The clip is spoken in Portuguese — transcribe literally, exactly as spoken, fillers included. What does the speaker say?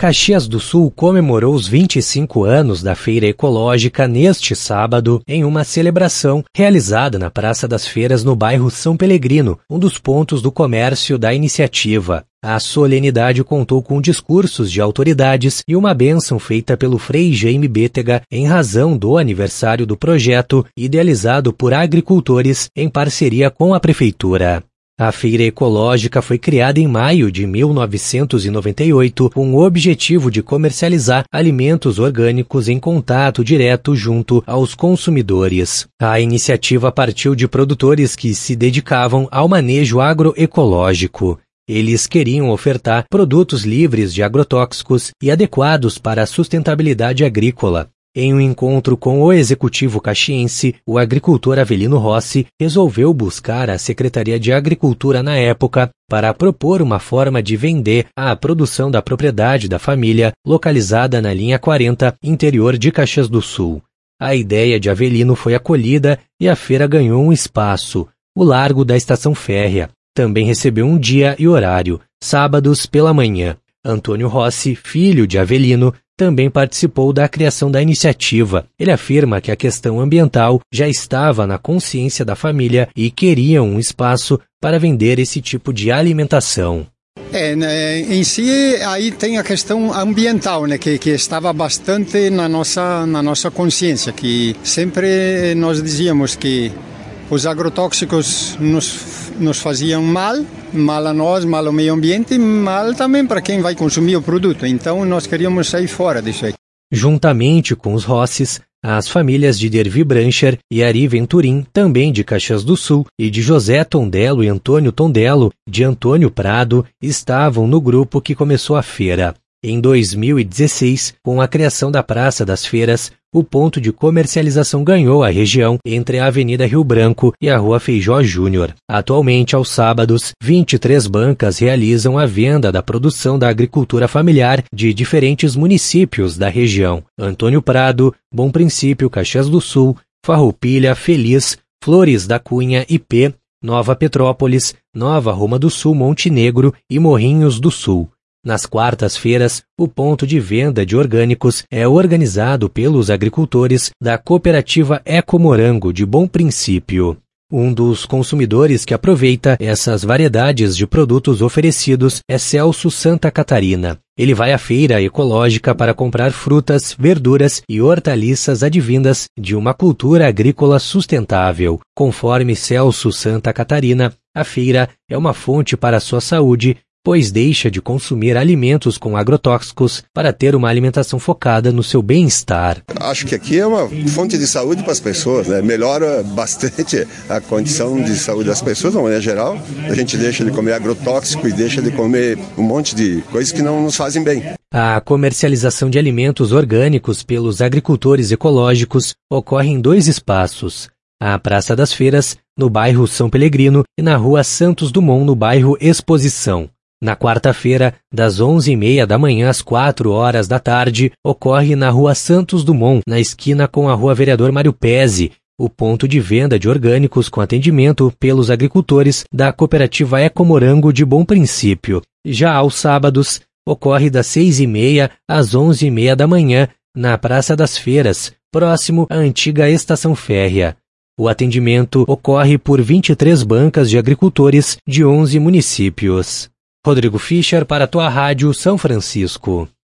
Caxias do Sul comemorou os vinte e cinco anos da Feira Ecológica neste sábado em uma celebração realizada na Praça das Feiras no bairro São Pelegrino, um dos pontos do comércio da iniciativa. A solenidade contou com discursos de autoridades e uma bênção feita pelo Frei Jaime Bétega em razão do aniversário do projeto, idealizado por agricultores em parceria com a Prefeitura. A Feira Ecológica foi criada em maio de mil novecentos e noventa e oito com o objetivo de comercializar alimentos orgânicos em contato direto junto aos consumidores. A iniciativa partiu de produtores que se dedicavam ao manejo agroecológico. Eles queriam ofertar produtos livres de agrotóxicos e adequados para a sustentabilidade agrícola. Em um encontro com o executivo caxiense, o agricultor Avelino Rossi resolveu buscar a Secretaria de Agricultura na época para propor uma forma de vender a produção da propriedade da família, localizada na linha quarenta, interior de Caxias do Sul. A ideia de Avelino foi acolhida e a feira ganhou um espaço, o Largo da Estação Férrea. Também recebeu um dia e horário, sábados pela manhã. Antônio Rossi, filho de Avelino, também participou da criação da iniciativa. Ele afirma que a questão ambiental já estava na consciência da família e queriam um espaço para vender esse tipo de alimentação. É, né, em si, aí tem a questão ambiental, né, que, que estava bastante na nossa, na nossa consciência, que sempre nós dizíamos que os agrotóxicos nos, nos faziam mal, mal a nós, mal ao meio ambiente e mal também para quem vai consumir o produto. Então nós queríamos sair fora disso aí. Juntamente com os Rossis, as famílias de Dervi Brancher e Ari Venturim, também de Caxias do Sul, e de José Tondelo e Antônio Tondelo, de Antônio Prado, estavam no grupo que começou a feira. Em dois mil e dezesseis, com a criação da Praça das Feiras, o ponto de comercialização ganhou a região entre a Avenida Rio Branco e a Rua Feijó Júnior. Atualmente, aos sábados, vinte e três bancas realizam a venda da produção da agricultura familiar de diferentes municípios da região: Antônio Prado, Bom Princípio, Caxias do Sul, Farroupilha, Feliz, Flores da Cunha, I P, Nova Petrópolis, Nova Roma do Sul, Montenegro e Morrinhos do Sul. Nas quartas-feiras, o ponto de venda de orgânicos é organizado pelos agricultores da cooperativa Ecomorango de Bom Princípio. Um dos consumidores que aproveita essas variedades de produtos oferecidos é Celso Santa Catarina. Ele vai à feira ecológica para comprar frutas, verduras e hortaliças advindas de uma cultura agrícola sustentável. Conforme Celso Santa Catarina, a feira é uma fonte para a sua saúde, pois deixa de consumir alimentos com agrotóxicos para ter uma alimentação focada no seu bem-estar. Acho que aqui é uma fonte de saúde para as pessoas, né? Melhora bastante a condição de saúde das pessoas, de uma maneira geral. A gente deixa de comer agrotóxico e deixa de comer um monte de coisas que não nos fazem bem. A comercialização de alimentos orgânicos pelos agricultores ecológicos ocorre em dois espaços: a Praça das Feiras, no bairro São Pelegrino, e na Rua Santos Dumont, no bairro Exposição. Na quarta-feira, das onze e meia da manhã às quatro horas da tarde, ocorre na Rua Santos Dumont, na esquina com a Rua Vereador Mário Pezzi, o ponto de venda de orgânicos com atendimento pelos agricultores da cooperativa Ecomorango de Bom Princípio. Já aos sábados, ocorre das seis e meia às onze e meia da manhã, na Praça das Feiras, próximo à antiga Estação Férrea. O atendimento ocorre por vinte e três bancas de agricultores de onze municípios. Rodrigo Fischer para a tua Rádio São Francisco.